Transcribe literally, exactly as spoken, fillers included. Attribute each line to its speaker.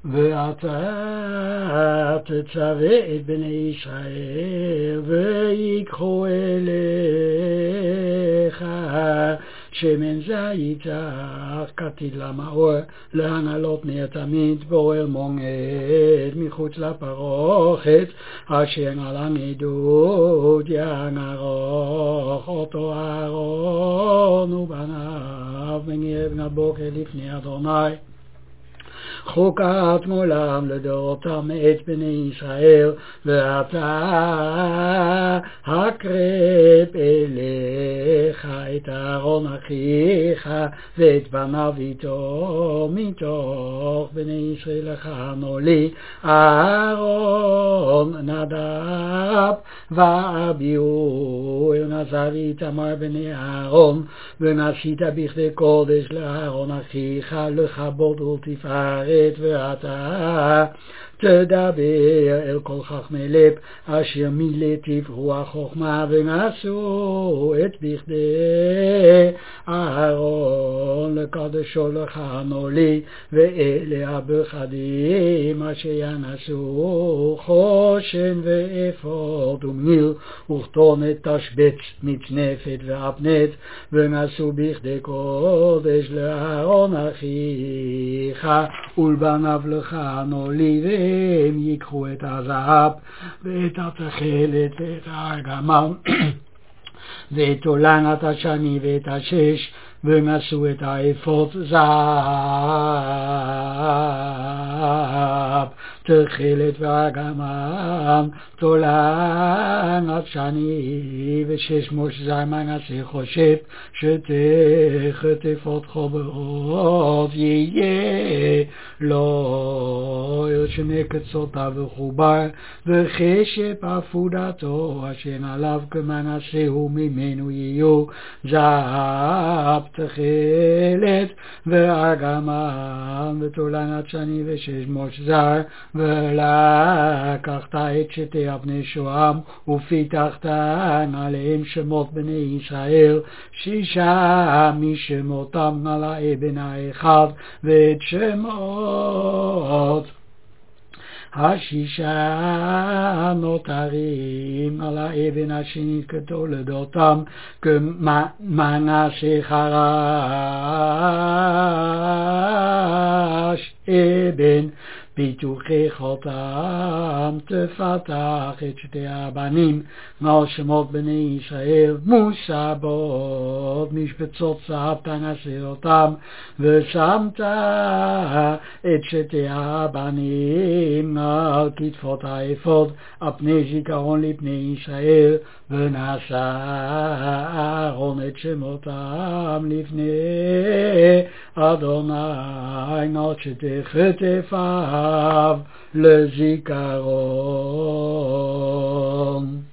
Speaker 1: ואתה תצווה את בני ישראל ויקחו אליך שמן זית כתית למאור להנהלות נר תמיד באוהל מועד מחוץ לפרוכת אשר על הנדוד ינערוך אותו אהרון ובניו מנגב בוקר לפני אדוני חוקת מעולם לדורותם את בני ישראל ואתה הקרב אליך את אהרון אחיך ואת בניו איתו מתוך בני ישראל הכנו לי אהרון נדב ואביהו נזר איתמר בני אהרון ונשית בכדי קודש לאהרון אחיך לכבוד ולתפארת ואתה תדבר אל כל חכמי לב אשר מילאתיו רוח חוכמה ונשאו את בכדי אהרון לקדשו לכנו לי ואלה הבחדים אשר ינשאו חושן ואפוד ומניל וכתונת תשבץ מצנפת ואפנת ונשאו בכדי קודש לאהרון אחיך ולבניו לכנו לי והם ייקחו את הזהב ואת התכלת ואת הארגמן ואת עולנת השני ואת השש ונשאו את האפוד זהב תכלת והארגמן תולנת שני ושש מוש זר מנשה חושב שתכת אפוד חוברות יהיה לא שני קצותיו וחובר וחשב עפודתו אשר עליו כמנשהו ממנו יהיו זהב תכלת והארגמן ותולנת שני ושש מוש זר ולקחת את שתי אבני שוהם ופיתחת עליהם שמות בני ישראל שישה משמותם על האבן האחד ואת שמות השישה נותרים על האבן השנית כתולדותם כמנשה חרש אבן פיתוחי חותם תפתח את שתי הבנים על שמות בני ישראל מוסבות משבצות צהב תנסה אותם ושמת את שתי הבנים על כתפות האפוד הפני זיכרון לפני ישראל ונשא אהרון את שמותם לפני אדוני נשת כתפיו לזיכרון.